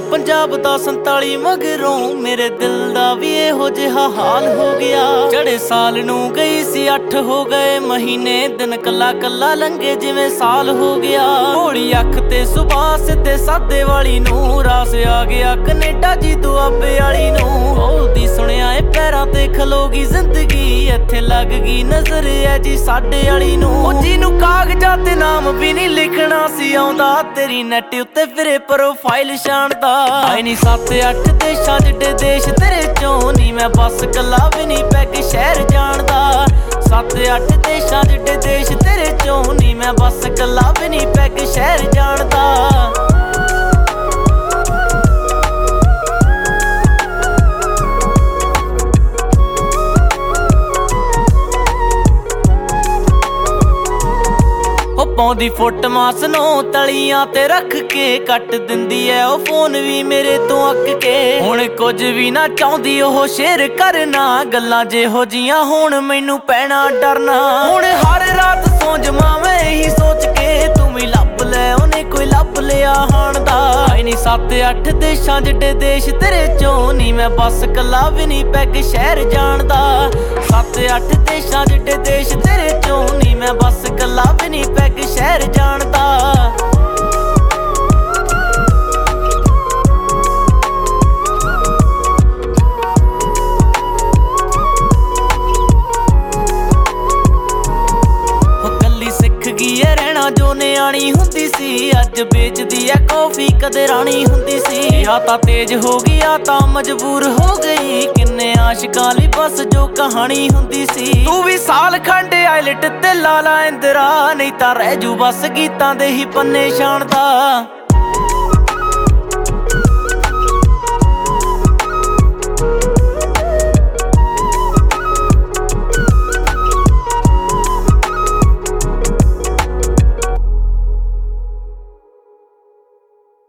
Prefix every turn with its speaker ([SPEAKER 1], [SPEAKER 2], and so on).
[SPEAKER 1] पंजाब दा 47 मगरों मेरे दिल दा भी इहो जिहा हाल हो गया। चढ़े साल नू गई सी 8 हो गए महीने, दिन कला कला लंघे जिवें साल हो गया। भोली अख ते सुबह सिद्धे सादे वाली नू रास आ गया कनेडा जी दुआबे वाली नू। बोलदी सुनिया ए पैरां ते खलोगी जिंदगी, इत्थे लग गई नजर है जी साडे वाली नू। जिनू कागजां ते नाम भी नहीं लिखना सी आउंदा, तेरी नैट उत्ते फिरे प्रोफाइल शानदा। आए नी 7-8 देशां जिड्डे देश तेरे चों नी मैं बस कला भी नहीं पैग शहर जानदा। 7-8 देशां जिड्डे देश तेरे चों नी मैं बस कला भी नहीं पैग शहर जानदा। पाउंदी फुट मास नौ तलियां ते रख के कट दिंदी है ओ फोन भी मेरे तो अक के। हुण कुछ भी ना चाहुंदी ओह शेयर करना, गल्लां जेहो जियां हुण मैनू पैना डरना। हुण हर रात सौ जमा मैं यही सोच के तू भी लभ लै ओने कोई लभ लिया हाणदा। आए नी 7-8 देशां जिड्डे देश तेरे चों नी मैं बस कला भी नहीं पैग शहर जानदा। 7-8 देशां जिड्डे देश तेरे चों नी मैं बस कला भी नहीं पैग शहर जानदा। रहना जो नियाणी हुंदी सी, अज बेचदी है कॉफी कदे राणी हुंदी सी। या तां तेज हो गई या तां मजबूर हो गई, किन्ने आशिकां लई बस जो कहानी हुंदी सी। तू भी साल खंड आइलट ते ला ला इंदरा, नहीं तां रह जू बस गीतां दे ही पन्ने शानदा।